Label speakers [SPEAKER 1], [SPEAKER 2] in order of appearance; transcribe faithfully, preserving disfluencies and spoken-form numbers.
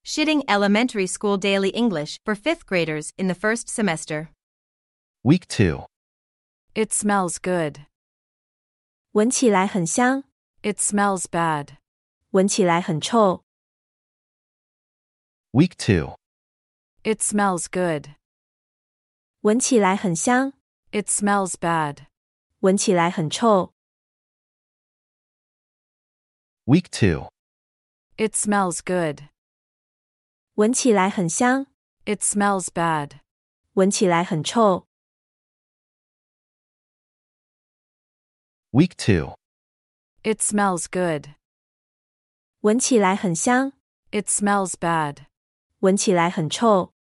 [SPEAKER 1] Shitting Elementary School Daily English for fifth graders in the first semester.
[SPEAKER 2] Week two.
[SPEAKER 3] It smells good.
[SPEAKER 4] 闻起来很香，
[SPEAKER 3] It smells bad.
[SPEAKER 4] 闻起来很臭。
[SPEAKER 2] Week two.
[SPEAKER 3] It smells good.
[SPEAKER 4] 闻起来很香，
[SPEAKER 3] It smells bad.
[SPEAKER 4] 闻起来很臭。
[SPEAKER 2] Week two.
[SPEAKER 3] It smells good.
[SPEAKER 4] 闻起来很香，
[SPEAKER 3] It smells bad.
[SPEAKER 4] 闻起来很臭。
[SPEAKER 2] Week two.
[SPEAKER 3] It smells good.
[SPEAKER 4] 闻起来很香，
[SPEAKER 3] It smells bad.
[SPEAKER 4] 闻起来很臭。